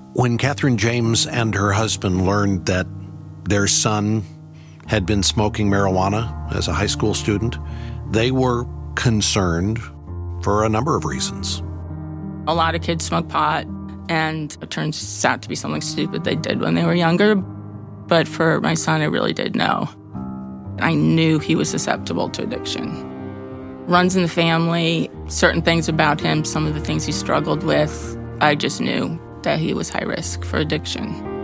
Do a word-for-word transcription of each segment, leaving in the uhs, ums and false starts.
When Catherine James and her husband learned that their son had been smoking marijuana as a high school student, they were concerned for a number of reasons. A lot of kids smoke pot, and it turns out to be something stupid they did when they were younger. But for my son, I really did know. I knew he was susceptible to addiction. Runs in the family, certain things about him, some of the things he struggled with, I just knew that he was high risk for addiction.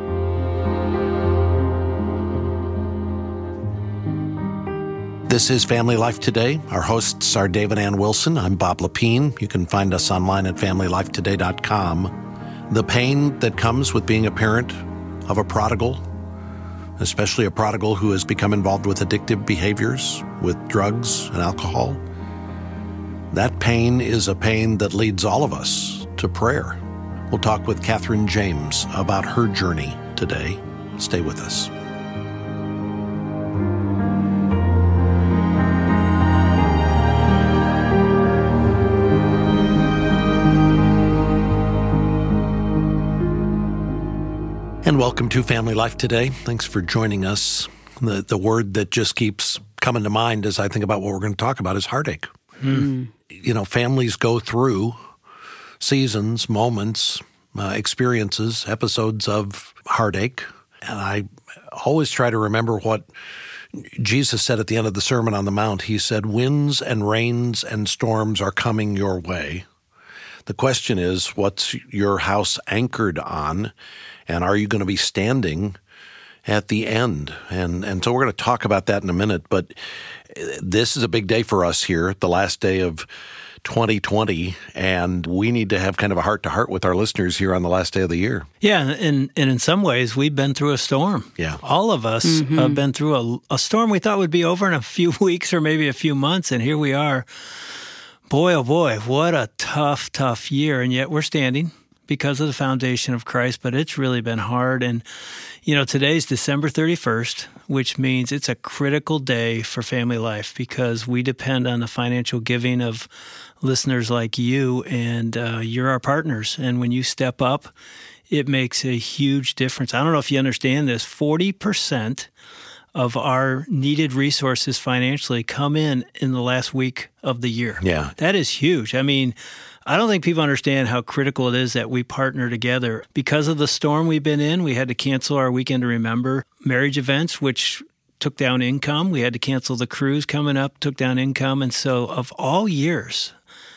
This is Family Life Today. Our hosts are David Ann Wilson. I'm Bob Lepine. You can find us online at family life today dot com. The pain that comes with being a parent of a prodigal, especially a prodigal who has become involved with addictive behaviors, with drugs and alcohol, that pain is a pain that leads all of us to prayer. We'll talk with Catherine James about her journey today. Stay with us. And welcome to Family Life Today. Thanks for joining us. The the word that just keeps coming to mind as I think about what we're going to talk about is heartache. Mm. You know, families go through seasons, moments, uh, experiences, episodes of heartache. And I always try to remember what Jesus said at the end of the Sermon on the Mount. He said, winds and rains and storms are coming your way. The question is, what's your house anchored on? And are you going to be standing at the end? And and so we're going to talk about that in a minute. But this is a big day for us here, the last day of twenty twenty, and we need to have kind of a heart-to-heart with our listeners here on the last day of the year. Yeah, and, and in some ways, we've been through a storm. Yeah. All of us mm-hmm. have been through a, a storm we thought would be over in a few weeks or maybe a few months, and here we are. Boy, oh boy, what a tough, tough year, and yet we're standing because of the foundation of Christ, but it's really been hard. And, you know, today's December thirty-first, which means it's a critical day for family life because we depend on the financial giving of listeners like you, and uh, you're our partners. And when you step up, it makes a huge difference. I don't know if you understand this, forty percent of our needed resources financially come in in the last week of the year. Yeah. That is huge. I mean, I don't think people understand how critical it is that we partner together. Because of the storm we've been in, we had to cancel our Weekend to Remember marriage events, which took down income. We had to cancel the cruise coming up, took down income. And so of all years,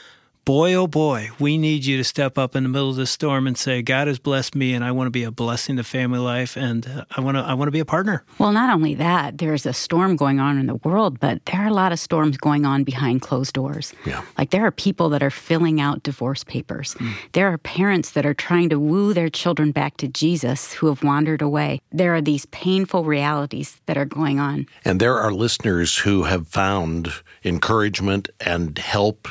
boy, oh boy, we need you to step up in the middle of this storm and say, God has blessed me and I want to be a blessing to family life, and uh, I want to I want to be a partner. Well, not only that, there's a storm going on in the world, but there are a lot of storms going on behind closed doors. Yeah. Like there are people that are filling out divorce papers. Mm. There are parents that are trying to woo their children back to Jesus who have wandered away. There are these painful realities that are going on. And there are listeners who have found encouragement and help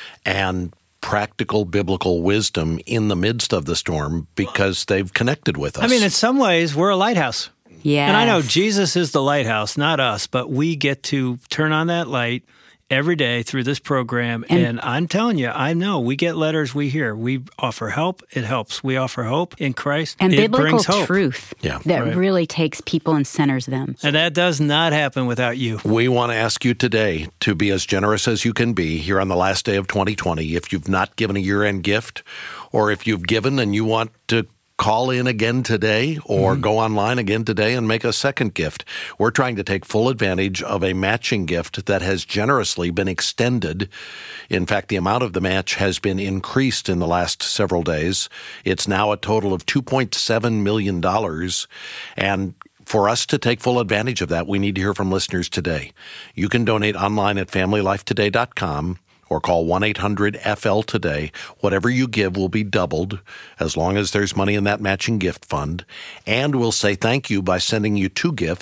and practical biblical wisdom in the midst of the storm because they've connected with us. I mean, in some ways, we're a lighthouse. Yeah. And I know Jesus is the lighthouse, not us, but we get to turn on that light every day through this program. And, and I'm telling you, I know we get letters we hear. We offer help. It helps. We offer hope in Christ. And it biblical brings hope. truth yeah. that right. really takes people and centers them. And that does not happen without you. We want to ask you today to be as generous as you can be here on the last day of twenty twenty. If you've not given a year-end gift, or if you've given and you want to call in again today or mm-hmm. go online again today and make a second gift. We're trying to take full advantage of a matching gift that has generously been extended. In fact, the amount of the match has been increased in the last several days. It's now a total of two point seven million dollars. And for us to take full advantage of that, we need to hear from listeners today. You can donate online at family life today dot com. Or call one eight hundred F L today. Whatever you give will be doubled as long as there's money in that matching gift fund. And we'll say thank you by sending you two gifts.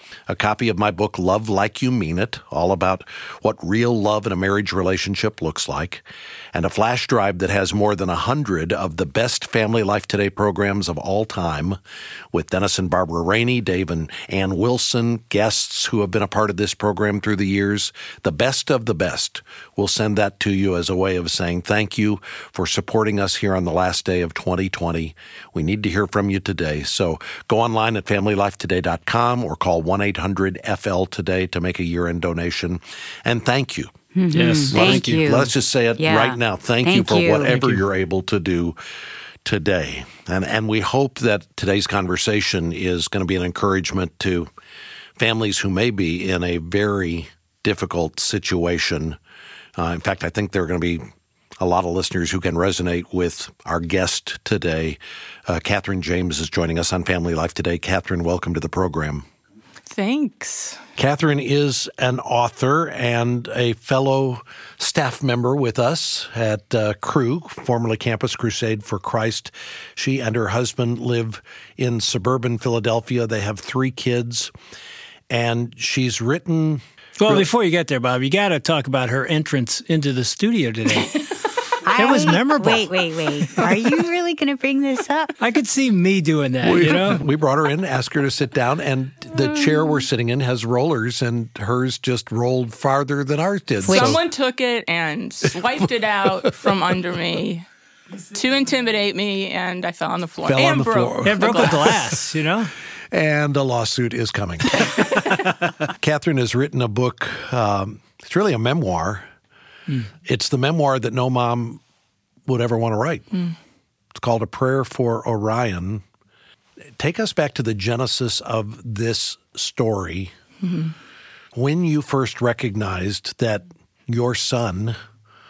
a copy of my book, Love Like You Mean It, all about what real love in a marriage relationship looks like, and a flash drive that has more than a hundred of the best Family Life Today programs of all time, with Dennis and Barbara Rainey, Dave and Ann Wilson, guests who have been a part of this program through the years, the best of the best. We'll send that to you as a way of saying thank you for supporting us here on the last day of twenty twenty. We need to hear from you today. So go online at family life today dot com or call one eight hundred F L today to make a year-end donation. And thank you. Mm-hmm. Yes. Thank you. Let's just say it yeah. right now. Thank, Thank you for you. whatever you. you're able to do today. And and we hope that today's conversation is going to be an encouragement to families who may be in a very difficult situation. Uh, in fact, I think there are going to be a lot of listeners who can resonate with our guest today. Uh, Catherine James is joining us on Family Life Today. Catherine, welcome to the program. Thanks. Catherine is an author and a fellow staff member with us at uh, Cru, formerly Campus Crusade for Christ. She and her husband live in suburban Philadelphia. They have three kids, and she's written... Well, before you get there, Bob, you got to talk about her entrance into the studio today. It was memorable. Wait, wait, wait. Are you really going to bring this up? I could see me doing that, We, you know? we brought her in, asked her to sit down, and the chair we're sitting in has rollers, and hers just rolled farther than ours did. So- Someone took it and swiped it out from under me to intimidate me, and I fell on the floor. Fell and on the broke floor. It broke a glass, you know? And a lawsuit is coming. Catherine has written a book. Um, it's really a memoir. Mm. It's the memoir that no mom would ever want to write. Mm. It's called A Prayer for Orion. Take us back to the genesis of this story. Mm-hmm. When you first recognized that your son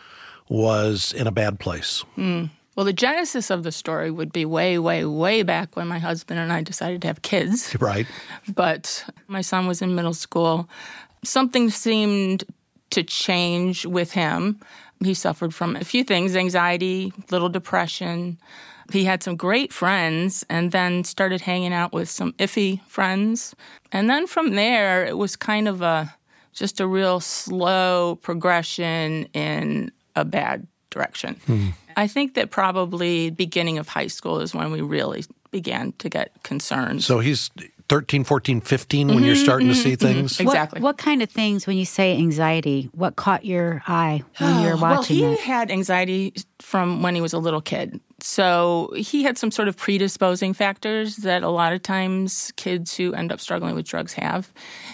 was in a bad place. Mm. Well, the genesis of the story would be way, way, way back when my husband and I decided to have kids. Right. But my son was in middle school. Something seemed to change with him. He suffered from a few things, anxiety, little depression. He had some great friends and then started hanging out with some iffy friends. And then from there, it was kind of a just a real slow progression in a bad direction. Hmm. I think that probably beginning of high school is when we really began to get concerned. So he's thirteen, fourteen, fifteen when mm-hmm, you're starting mm-hmm, to see things? Mm-hmm. Exactly. What, what kind of things, when you say anxiety, what caught your eye when you were watching Well, he it? had anxiety from when he was a little kid. So he had some sort of predisposing factors that a lot of times kids who end up struggling with drugs have.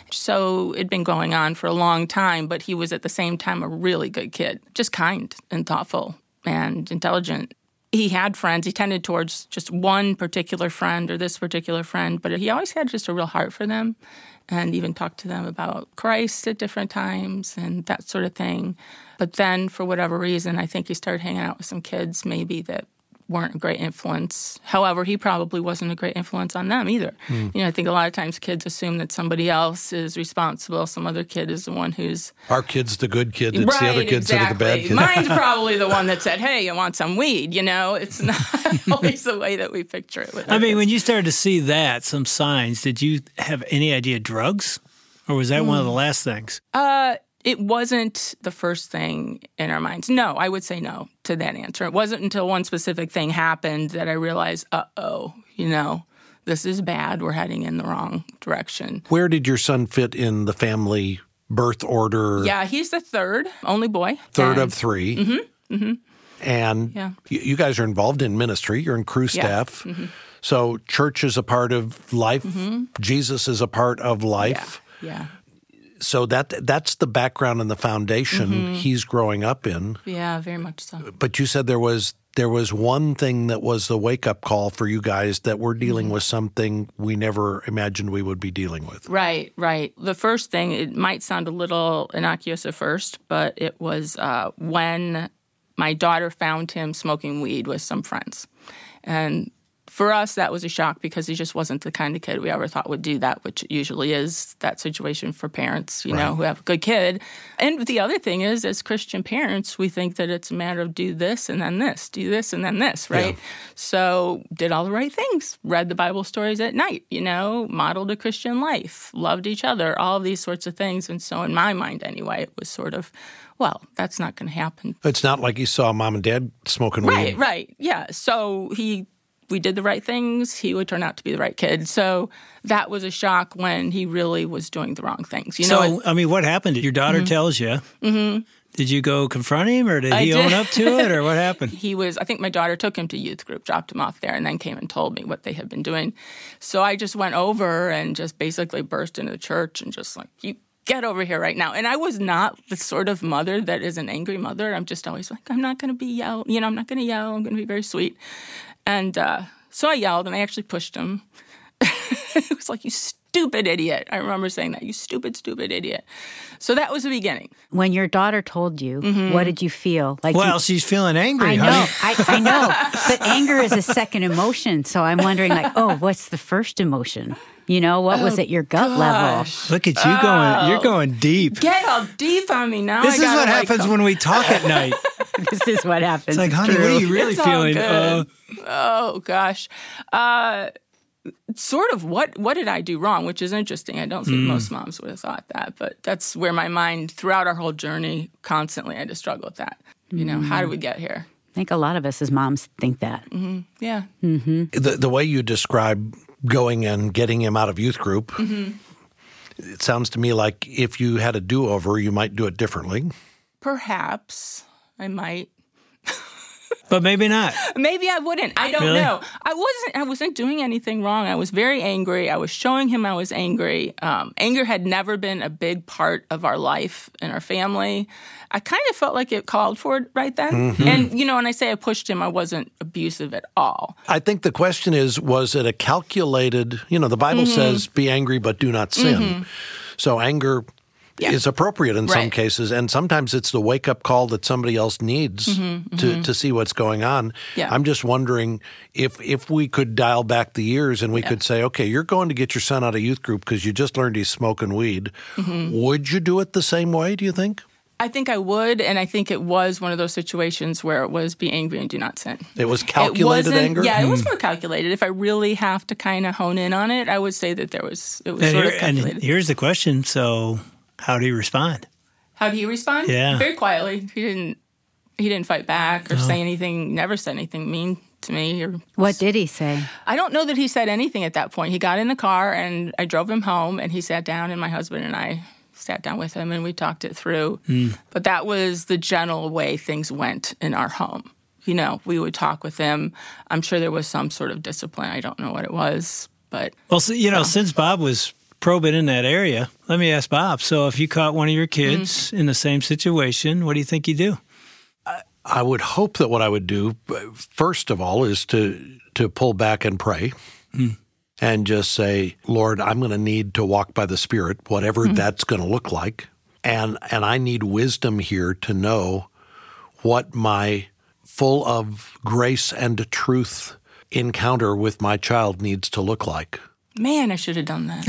So it'd been going on for a long time, but he was at the same time a really good kid, just kind and thoughtful and intelligent. He had friends. He tended towards just one particular friend or this particular friend, but he always had just a real heart for them and even talked to them about Christ at different times and that sort of thing. But then, for whatever reason, I think he started hanging out with some kids maybe that weren't a great influence. However, he probably wasn't a great influence on them either. Mm. You know, I think a lot of times kids assume that somebody else is responsible. Some other kid is the one who's... Our kid's the good kid. It's right, the other kids exactly. that are the bad kids. Mine's probably the one that said, hey, you want some weed? You know, it's not always the way that we picture it. With I mean, kids. when you started to see that, some signs, did you have any idea drugs? Or was that mm. one of the last things? Uh... It wasn't the first thing in our minds. No, I would say no to that answer. It wasn't until one specific thing happened that I realized, uh-oh, you know, this is bad. We're heading in the wrong direction. Where did your son fit in the family birth order? Yeah, he's the third, only boy. Third and, of three. Mm-hmm, mm-hmm. And yeah. you, you guys are involved in ministry. You're in Cru staff. Yeah. Mm-hmm. So church is a part of life. Mm-hmm. Jesus is a part of life. Yeah, yeah. So that that's the background and the foundation mm-hmm. he's growing up in. Yeah, very much so. But you said there was there was one thing that was the wake-up call for you guys, that we're dealing mm-hmm. with something we never imagined we would be dealing with. Right, right. The first thing, it might sound a little innocuous at first, but it was uh, when my daughter found him smoking weed with some friends. And for us, that was a shock because he just wasn't the kind of kid we ever thought would do that, which usually is that situation for parents, you right. know, who have a good kid. And the other thing is, as Christian parents, we think that it's a matter of do this and then this, do this and then this, right? Yeah. So did all the right things, read the Bible stories at night, you know, modeled a Christian life, loved each other, all of these sorts of things. And so in my mind anyway, it was sort of, well, that's not going to happen. It's not like you saw mom and dad smoking weed. Right, right, yeah. So he... we did the right things, he would turn out to be the right kid. So that was a shock when he really was doing the wrong things. You know, so, it, I mean, what happened? Your daughter mm-hmm. tells you. Mm-hmm. Did you go confront him, or did I he did. own up to it, or what happened? He was, I think my daughter took him to youth group, dropped him off there, and then came and told me what they had been doing. So I just went over and just basically burst into the church and just like, you get over here right now. And I was not the sort of mother that is an angry mother. I'm just always like, I'm not going to be yell, you know, I'm not going to yell. I'm going to be very sweet. And, uh, So I yelled, and I actually pushed him. It was like, you stupid idiot. I remember saying that, you stupid, stupid idiot. So that was the beginning. When your daughter told you, mm-hmm. what did you feel? Like, well, you, she's feeling angry, I honey. know, I, I know. But anger is a second emotion. So I'm wondering, like, oh, what's the first emotion? You know, what oh, was at your gut gosh. level? Look at you going, oh. you're going deep. Get all deep on me now. This I is what like happens them. when we talk at night. This is what happens. It's like, honey, True. what are you really it's feeling? Uh, oh, gosh. Uh, sort of what, what did I do wrong, which is interesting. I don't think mm. most moms would have thought that, but that's where my mind, throughout our whole journey, constantly I had to struggle with that. You know, mm. how did we get here? I think a lot of us as moms think that. Mm-hmm. Yeah. Mm-hmm. The, the way you describe going and getting him out of youth group, mm-hmm. it sounds to me like if you had a do-over, you might do it differently. Perhaps I might. But maybe not. Maybe I wouldn't. I don't really? know. I wasn't I wasn't doing anything wrong. I was very angry. I was showing him I was angry. Um, anger had never been a big part of our life and our family. I kind of felt like it called for it right then. Mm-hmm. And, you know, when I say I pushed him, I wasn't abusive at all. I think the question is, was it a calculated, you know, the Bible mm-hmm. says, be angry but do not sin. Mm-hmm. So anger yeah. is appropriate in right. some cases, and sometimes it's the wake-up call that somebody else needs mm-hmm, to, mm-hmm. to see what's going on. Yeah. I'm just wondering if if we could dial back the years and we yeah. could say, okay, you're going to get your son out of youth group because you just learned he's smoking weed. Mm-hmm. Would you do it the same way, do you think? I think I would, and I think it was one of those situations where it was be angry and do not sin. It was calculated it anger? Yeah, it mm. was more calculated. If I really have to kind of hone in on it, I would say that there was it was and sort here, of calculated. And here's the question, so how do you respond? How do you respond? Yeah. Very quietly. He didn't he didn't fight back or no. say anything, never said anything mean to me. Or What did he say? I don't know that he said anything at that point. He got in the car, and I drove him home, and he sat down, and my husband and I sat down with him, and we talked it through. Mm. But that was the general way things went in our home. You know, we would talk with him. I'm sure there was some sort of discipline. I don't know what it was, but... Well, so, you know, so. since Bob was probing in that area, let me ask Bob. So if you caught one of your kids mm. in the same situation, what do you think you do? I, I would hope that what I would do, first of all, is to, to pull back and pray. Mm. And just say, Lord, I'm going to need to walk by the Spirit, whatever mm-hmm. that's going to look like. And and I need wisdom here to know what my full of grace and truth encounter with my child needs to look like. Man, I should have done that.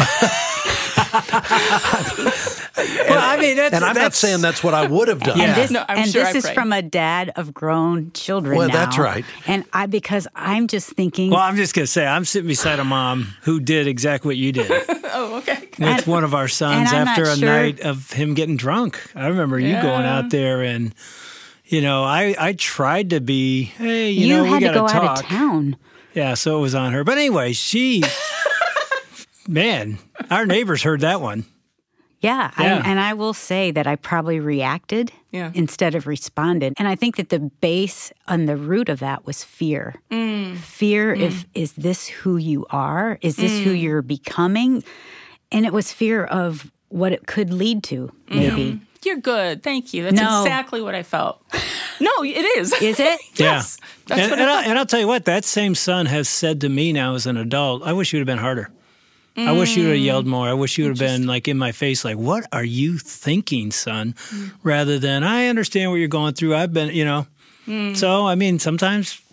Well, I mean, that's, and I'm that's, not saying that's what I would have done. And this, no, I'm and sure this I is prayed. from a dad of grown children well, now. that's right. And I, because I'm just thinking. Well, I'm just going to say, I'm sitting beside a mom who did exactly what you did. Oh, okay. With and, one of our sons after a sure. night of him getting drunk. I remember you yeah. going out there and, you know, I, I tried to be, hey, you, you know, we got to talk. You had to go out of town. Yeah, so it was on her. But anyway, she, man, our neighbors heard that one. Yeah, yeah. I, and I will say that I probably reacted yeah. instead of responded. And I think that the base and the root of that was fear. Mm. Fear, mm. if is this who you are? Is this mm. who you're becoming? And it was fear of what it could lead to, maybe. Mm. You're good. Thank you. That's no. exactly what I felt. No, it is. Is it? Yes. Yeah. That's and, what and, I I'll, and I'll tell you what, that same son has said to me now as an adult, I wish you would have been harder. Mm. I wish you would have yelled more. I wish you would have been like in my face, like, what are you thinking, son? Mm. Rather than, I understand what you're going through. I've been, you know. Mm. So, I mean, sometimes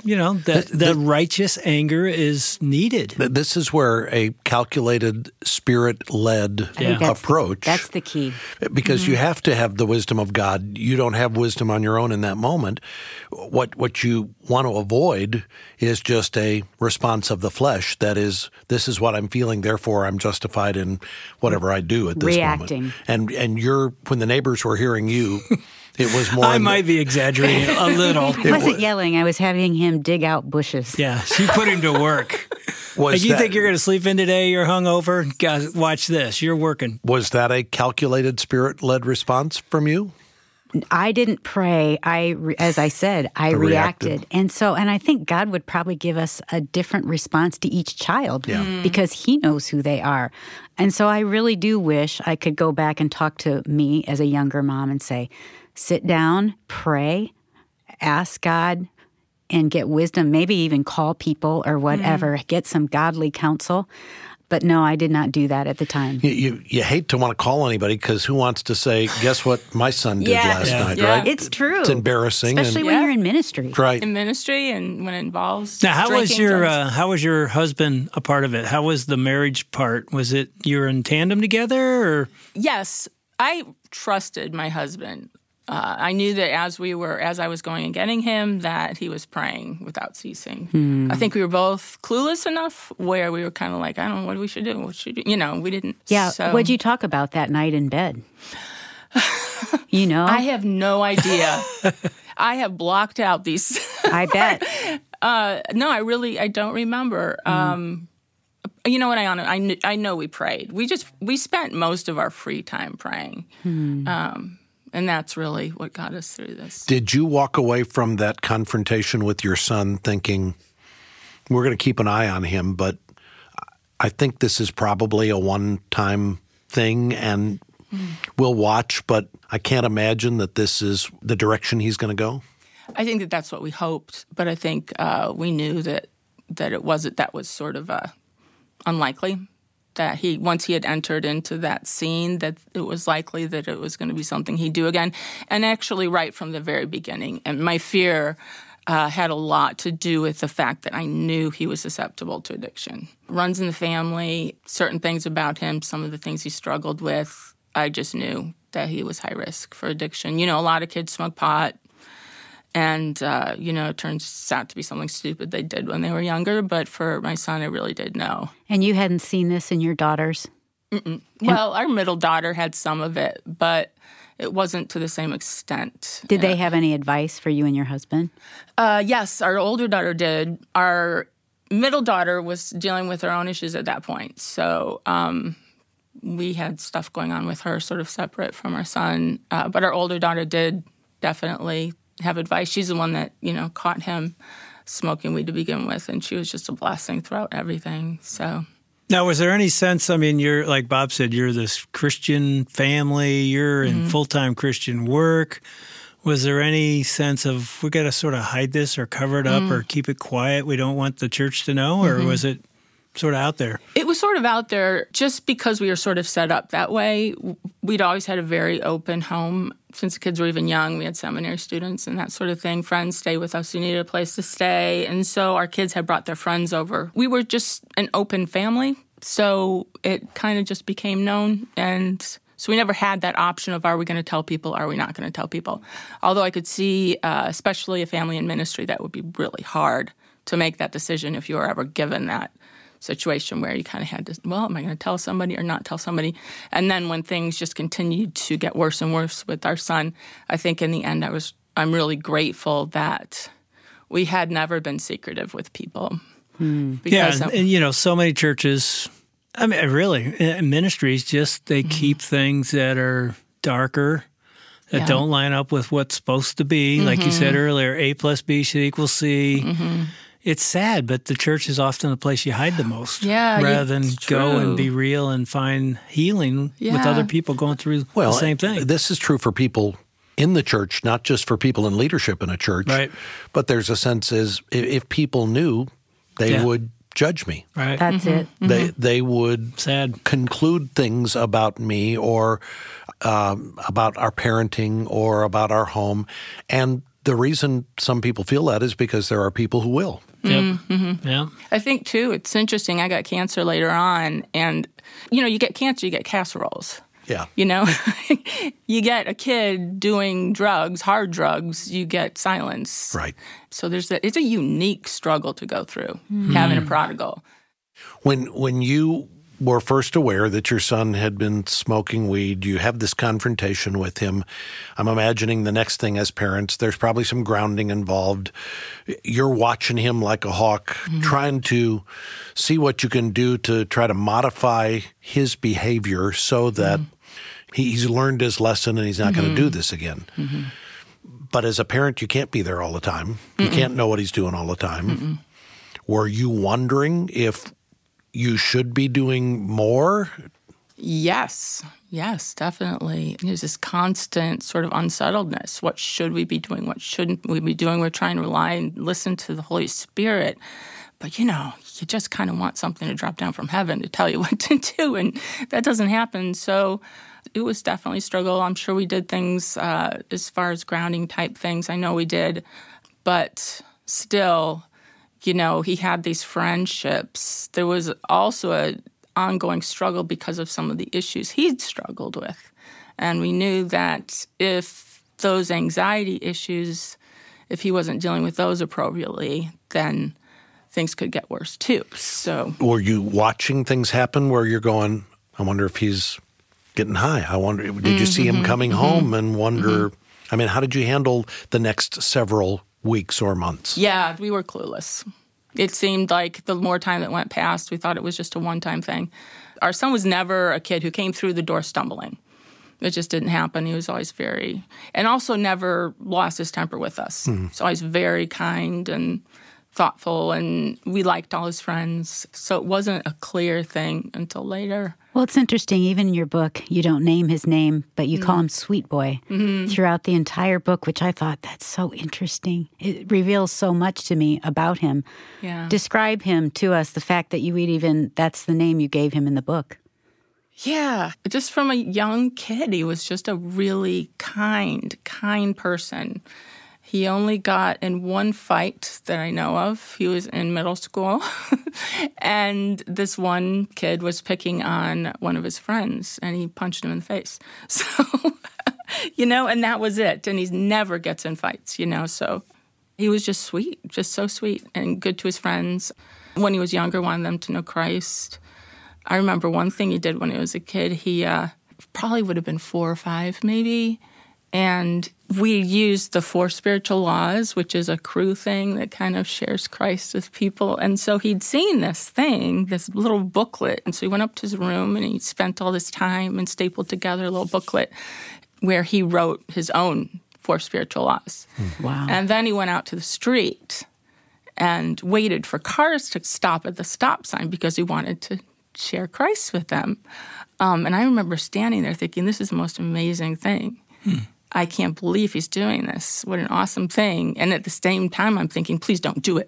you know, that the, the righteous anger is needed. This is where a calculated, spirit-led Yeah. that's approach. The, that's the key. Because mm-hmm. you have to have the wisdom of God. You don't have wisdom on your own in that moment. What what you want to avoid is just a response of the flesh. That is, this is what I'm feeling, therefore I'm justified in whatever I do at this Reacting. moment. And and you're when the neighbors were hearing you, it was more. I might be exaggerating a little. I wasn't yelling. I was having him dig out bushes. Yeah, she put him to work. Was like, you that, think you're going to sleep in today? You're hungover? Guys, watch this. You're working. Was that a calculated, spirit-led response from you? I didn't pray. I, as I said, I, I reacted. reacted. And so, and I think God would probably give us a different response to each child yeah. mm. because he knows who they are. And so I really do wish I could go back and talk to me as a younger mom and say, sit down, pray, ask God, and get wisdom, maybe even call people or whatever, mm. get some godly counsel. But no, I did not do that at the time. You you, you hate to want to call anybody because who wants to say, guess what my son did yeah. last yeah. night, yeah. right? It's true. It's embarrassing. Especially and, when yeah. you're in ministry. Right. In ministry and when it involves Now, how was drinking, your drugs. uh, how was your husband a part of it? How was the marriage part? Was it you were in tandem together, or Yes, I trusted my husband. Uh, I knew that as we were, as I was going and getting him, that he was praying without ceasing. Hmm. I think we were both clueless enough where we were kind of like, I don't know what we should do. What should we do? You know, we didn't. Yeah. So. What'd you talk about that night in bed? You know, I have no idea. I have blocked out these. I bet. uh, no, I really, I don't remember. Mm. Um, you know what? I I kn- I know we prayed. We just we spent most of our free time praying. Hmm. Um, And that's really what got us through this. Did you walk away from that confrontation with your son thinking, we're going to keep an eye on him, but I think this is probably a one-time thing and mm. we'll watch, but I can't imagine that this is the direction he's going to go? I think that that's what we hoped, but I think uh, we knew that that it wasn't, that was sort of uh, unlikely. That he, once he had entered into that scene, that it was likely that it was going to be something he'd do again. And actually, right from the very beginning. And my fear uh, had a lot to do with the fact that I knew he was susceptible to addiction. Runs in the family, certain things about him, some of the things he struggled with, I just knew that he was high risk for addiction. You know, a lot of kids smoke pot. And, uh, you know, it turns out to be something stupid they did when they were younger. But for my son, I really did know. And you hadn't seen this in your daughters? Mm-mm. Well, our middle daughter had some of it, but it wasn't to the same extent. Did yeah. they have any advice for you and your husband? Uh, yes, our older daughter did. Our middle daughter was dealing with her own issues at that point. So um, we had stuff going on with her sort of separate from our son. Uh, but our older daughter did definitely have advice. She's the one that, you know, caught him smoking weed to begin with, and she was just a blessing throughout everything. So now, was there any sense, I mean, you're, like Bob said, you're this Christian family, you're in mm-hmm. full-time Christian work. Was there any sense of, we got to sort of hide this or cover it up mm. or keep it quiet, we don't want the church to know, or mm-hmm. was it sort of out there? It was sort of out there just because we were sort of set up that way. We'd always had a very open home. Since the kids were even young, we had seminary students and that sort of thing. Friends stay with us who needed a place to stay. And so our kids had brought their friends over. We were just an open family. So it kind of just became known. And so we never had that option of, are we going to tell people, are we not going to tell people? Although I could see, uh, especially a family in ministry, that would be really hard to make that decision if you were ever given that situation where you kind of had to, well, am I going to tell somebody or not tell somebody? And then when things just continued to get worse and worse with our son, I think in the end I was, I'm really grateful that we had never been secretive with people. Hmm. Yeah, and, and you know, so many churches, I mean, really, ministries just, they mm-hmm. keep things that are darker, that yeah. don't line up with what's supposed to be. Mm-hmm. Like you said earlier, A plus B should equal C. Mm-hmm. It's sad, but the church is often the place you hide the most. Yeah, rather than true. go and be real and find healing yeah. with other people going through well, the same thing. This is true for people in the church, not just for people in leadership in a church. Right. But there's a sense is if people knew, they yeah. would judge me. Right. That's mm-hmm. it. They Mm-hmm. they would sad. conclude things about me or um, about our parenting or about our home, and the reason some people feel that is because there are people who will. Yep. Mm-hmm. Yeah. I think, too, it's interesting. I got cancer later on, and, you know, you get cancer, you get casseroles. Yeah. You know, you get a kid doing drugs, hard drugs, you get silence. Right. So there's a, it's a unique struggle to go through, mm. having a prodigal. When when you were first aware that your son had been smoking weed, you have this confrontation with him. I'm imagining the next thing as parents, there's probably some grounding involved. You're watching him like a hawk, mm-hmm. trying to see what you can do to try to modify his behavior so that mm-hmm. he's learned his lesson and he's not mm-hmm. going to do this again. Mm-hmm. But as a parent, you can't be there all the time. You Mm-mm. can't know what he's doing all the time. Mm-mm. Were you wondering if you should be doing more? Yes. Yes, definitely. There's this constant sort of unsettledness. What should we be doing? What shouldn't we be doing? We're trying to rely and listen to the Holy Spirit. But, you know, you just kind of want something to drop down from heaven to tell you what to do, and that doesn't happen. So it was definitely a struggle. I'm sure we did things uh, as far as grounding type things. I know we did. But still, you know, he had these friendships. There was also a ongoing struggle because of some of the issues he'd struggled with. And we knew that if those anxiety issues, if he wasn't dealing with those appropriately, then things could get worse too. So, were you watching things happen where you're going, I wonder if he's getting high? I wonder, did mm-hmm, you see him coming mm-hmm, home and wonder, mm-hmm. I mean, how did you handle the next several weeks or months? Yeah, we were clueless. It seemed like the more time that went past, we thought it was just a one-time thing. Our son was never a kid who came through the door stumbling. It just didn't happen. He was always very, and also never lost his temper with us. Mm-hmm. So always very kind and thoughtful, and we liked all his friends. So it wasn't a clear thing until later. Well, it's interesting. Even in your book, you don't name his name, but you mm-hmm. call him Sweet Boy mm-hmm. throughout the entire book, which I thought, that's so interesting. It reveals so much to me about him. Yeah. Describe him to us, the fact that you would even, that's the name you gave him in the book. Yeah. Just from a young kid, he was just a really kind, kind person. He only got in one fight that I know of. He was in middle school, and this one kid was picking on one of his friends, and he punched him in the face. So, you know, and that was it. And he never gets in fights, you know. So he was just sweet, just so sweet and good to his friends. When he was younger, wanted them to know Christ. I remember one thing he did when he was a kid. He uh, probably would have been four or five, maybe. And we used the Four Spiritual Laws, which is a crew thing that kind of shares Christ with people. And so he'd seen this thing, this little booklet. And so he went up to his room and he spent all this time and stapled together a little booklet where he wrote his own Four Spiritual Laws. Wow. And then he went out to the street and waited for cars to stop at the stop sign because he wanted to share Christ with them. Um, and I remember standing there thinking, this is the most amazing thing. Hmm. I can't believe he's doing this. What an awesome thing. And at the same time, I'm thinking, please don't do it.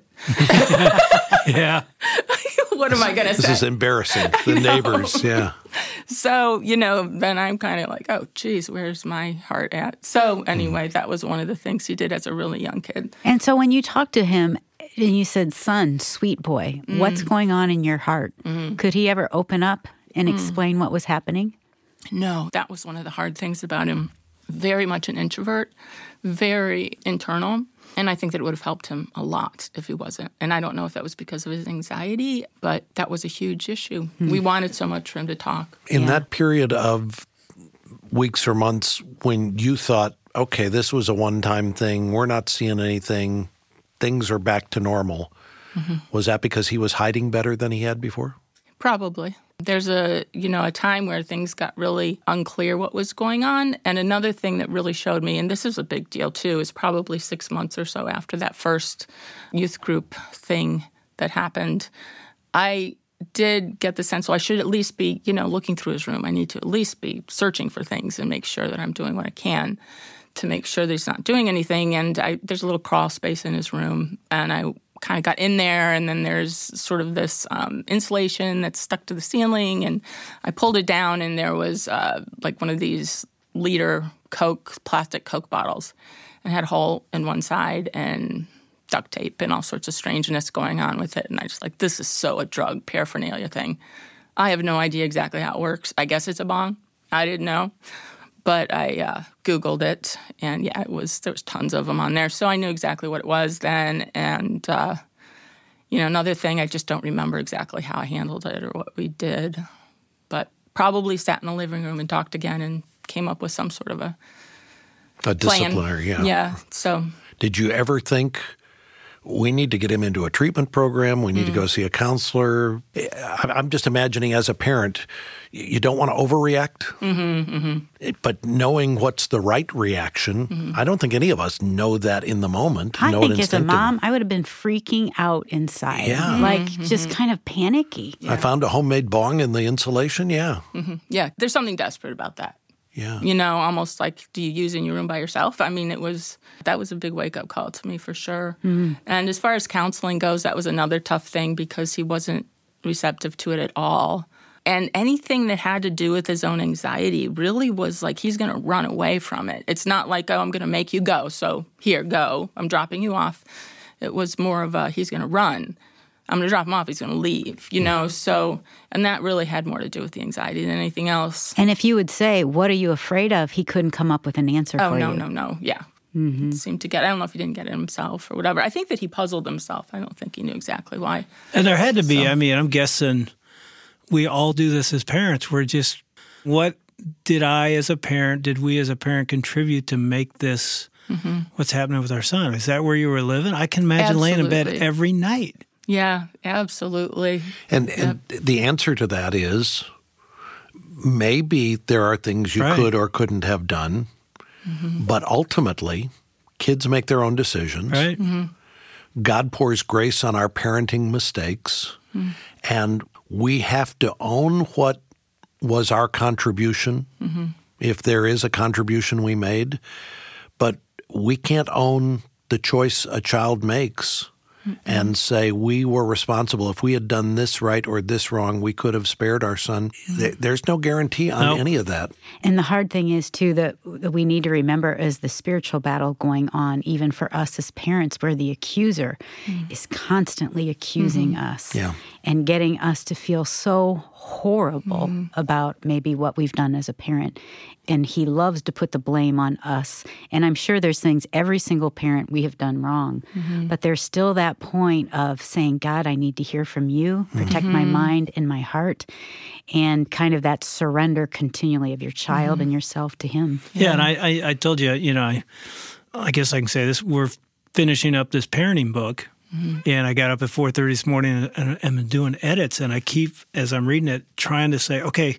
Yeah. What am I going to say? This is embarrassing. The neighbors, yeah. So, you know, then I'm kind of like, oh, geez, where's my heart at? So anyway, that was one of the things he did as a really young kid. And so when you talked to him and you said, son, sweet boy, mm. what's going on in your heart? Mm. Could he ever open up and mm. explain what was happening? No, that was one of the hard things about him. Very much an introvert, very internal. And I think that it would have helped him a lot if he wasn't. And I don't know if that was because of his anxiety, but that was a huge issue. Hmm. We wanted so much for him to talk. In yeah. that period of weeks or months when you thought, okay, this was a one-time thing, we're not seeing anything, things are back to normal, mm-hmm. was that because he was hiding better than he had before? Probably. There's a, you know, a time where things got really unclear what was going on. And another thing that really showed me, and this is a big deal too, is probably six months or so after that first youth group thing that happened, I did get the sense, well, I should at least be, you know, looking through his room. I need to at least be searching for things and make sure that I'm doing what I can to make sure that he's not doing anything. And I, there's a little crawl space in his room, and I kind of got in there, and then there's sort of this um, insulation that's stuck to the ceiling, and I pulled it down, and there was uh, like one of these liter Coke, plastic Coke bottles. and had a hole in one side and duct tape and all sorts of strangeness going on with it. And I just like, this is so a drug paraphernalia thing. I have no idea exactly how it works. I guess it's a bong. I didn't know. But I uh, Googled it, and yeah, it was there was tons of them on there. So I knew exactly what it was then. And, uh, you know, another thing, I just don't remember exactly how I handled it or what we did. But probably sat in the living room and talked again and came up with some sort of a A disciplinary, plan. yeah. Yeah, so. Did you ever think, we need to get him into a treatment program, we need mm. to go see a counselor? I'm just imagining as a parent, you don't want to overreact, mm-hmm, mm-hmm. but knowing what's the right reaction, mm-hmm. I don't think any of us know that in the moment. I know think it as a mom, I would have been freaking out inside. Yeah. Like mm-hmm. just kind of panicky. Yeah. I found a homemade bong in the insulation, yeah. Mm-hmm. Yeah, there's something desperate about that. Yeah. You know, almost like, do you use in your room by yourself? I mean, it was, that was a big wake-up call to me for sure. Mm-hmm. And as far as counseling goes, that was another tough thing because he wasn't receptive to it at all. And anything that had to do with his own anxiety really was like he's going to run away from it. It's not like, oh, I'm going to make you go, so here, go. I'm dropping you off. It was more of a, he's going to run. I'm going to drop him off. He's going to leave, you know. So, and that really had more to do with the anxiety than anything else. And if you would say, what are you afraid of? He couldn't come up with an answer oh, for no, you. Oh, no, no, no. Yeah. Mm-hmm. It seemed to get, I don't know if he didn't get it himself or whatever. I think that he puzzled himself. I don't think he knew exactly why. And there had to be, so. I mean, I'm guessing we all do this as parents. We're just, what did I as a parent, did we as a parent contribute to make this mm-hmm. what's happening with our son? Is that where you were living? I can imagine Absolutely. laying in bed every night. Yeah, absolutely. And, yep. and the answer to that is maybe there are things you right. could or couldn't have done, mm-hmm. but ultimately, kids make their own decisions. Right. Mm-hmm. God pours grace on our parenting mistakes, mm-hmm. and we have to own what was our contribution, mm-hmm. if there is a contribution we made, but we can't own the choice a child makes. Mm-hmm. And say we were responsible. If we had done this right or this wrong, we could have spared our son. Mm-hmm. There's no guarantee on nope. any of that. And the hard thing is, too, that we need to remember is the spiritual battle going on, even for us as parents, where the accuser mm-hmm. is constantly accusing mm-hmm. us yeah. and getting us to feel so horrible mm-hmm. about maybe what we've done as a parent. And he loves to put the blame on us. And I'm sure there's things every single parent we have done wrong. Mm-hmm. But there's still that point of saying, God, I need to hear from you. Protect mm-hmm. my mind and my heart. And kind of that surrender continually of your child mm-hmm. and yourself to him. Yeah, yeah and I, I, I told you, you know, I, I guess I can say this. We're finishing up this parenting book. Mm-hmm. And I got up at four thirty this morning and I'm doing edits. And I keep, as I'm reading it, trying to say, okay,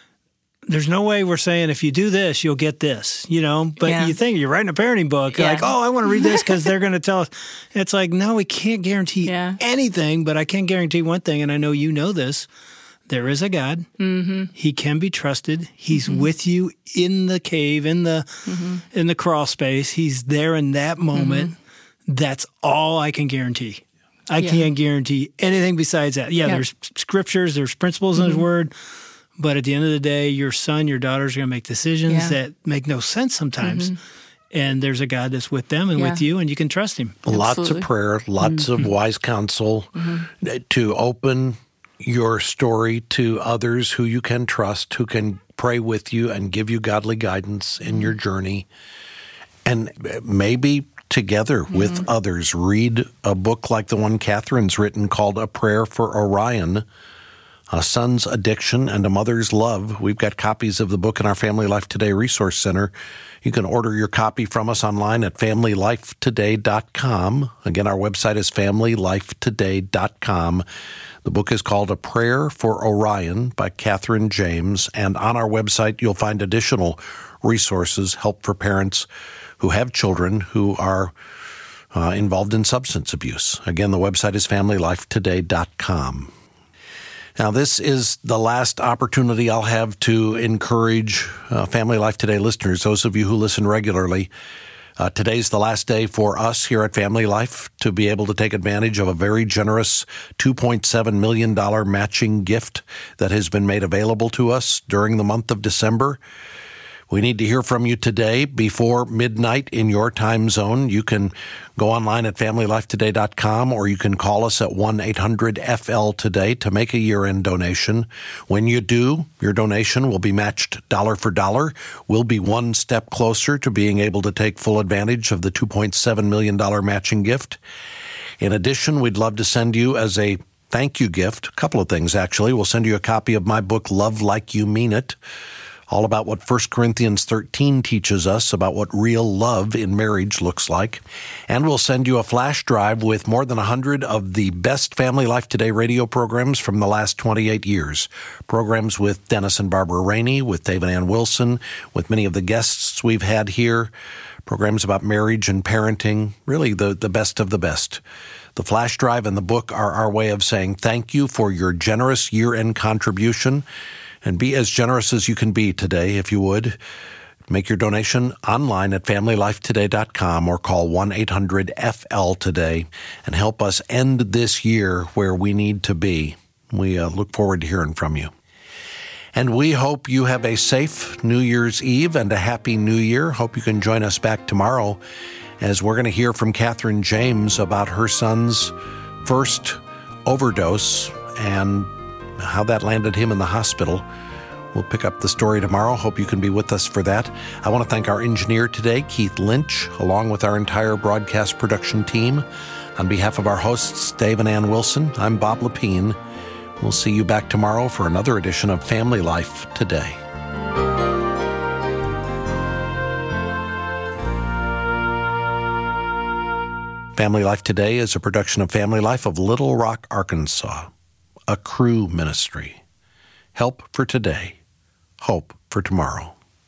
there's no way we're saying if you do this, you'll get this, you know? But yeah. you think you're writing a parenting book, yeah. like, oh, I want to read this because they're going to tell us. It's like, no, we can't guarantee yeah. anything, but I can guarantee one thing, and I know you know this. There is a God. Mm-hmm. He can be trusted. He's mm-hmm. with you in the cave, in the mm-hmm. in the crawl space. He's there in that moment. Mm-hmm. That's all I can guarantee. I yeah. can't guarantee anything besides that. Yeah, yeah. there's scriptures, there's principles mm-hmm. in His Word. But at the end of the day, your son, your daughters are going to make decisions yeah. that make no sense sometimes. Mm-hmm. And there's a God that's with them and yeah. with you, and you can trust Him. Absolutely. Lots of prayer, lots mm-hmm. of wise counsel mm-hmm. to open your story to others who you can trust, who can pray with you and give you godly guidance in mm-hmm. your journey. And maybe together mm-hmm. with others, read a book like the one Catherine's written called A Prayer for Orion, A Son's Addiction and a Mother's Love. We've got copies of the book in our Family Life Today Resource Center. You can order your copy from us online at family life today dot com. Again, our website is family life today dot com. The book is called A Prayer for Orion by Catherine James. And on our website, you'll find additional resources, help for parents who have children who are uh, involved in substance abuse. Again, the website is family life today dot com. Now, this is the last opportunity I'll have to encourage uh, Family Life Today listeners, those of you who listen regularly. Uh, today's the last day for us here at Family Life to be able to take advantage of a very generous two point seven million dollars matching gift that has been made available to us during the month of December. We need to hear from you today before midnight in your time zone. You can go online at family life today dot com, or you can call us at one eight hundred F L today to make a year-end donation. When you do, your donation will be matched dollar for dollar. We'll be one step closer to being able to take full advantage of the two point seven million dollars matching gift. In addition, we'd love to send you as a thank you gift, a couple of things actually. We'll send you a copy of my book, Love Like You Mean It, all about what First Corinthians thirteen teaches us about what real love in marriage looks like. And we'll send you a flash drive with more than one hundred of the best Family Life Today radio programs from the last twenty-eight years. Programs with Dennis and Barbara Rainey, with David Ann Wilson, with many of the guests we've had here. Programs about marriage and parenting, really the, the best of the best. The flash drive and the book are our way of saying thank you for your generous year-end contribution. And be as generous as you can be today, if you would. Make your donation online at family life today dot com or call one eight hundred F L today and help us end this year where we need to be. We uh, look forward to hearing from you. And we hope you have a safe New Year's Eve and a happy New Year. Hope you can join us back tomorrow as we're going to hear from Catherine James about her son's first overdose and how that landed him in the hospital. We'll pick up the story tomorrow. Hope you can be with us for that. I want to thank our engineer today, Keith Lynch, along with our entire broadcast production team. On behalf of our hosts, Dave and Ann Wilson, I'm Bob Lepine. We'll see you back tomorrow for another edition of Family Life Today. Family Life Today is a production of Family Life of Little Rock, Arkansas, a Cru ministry. Help for today, hope for tomorrow.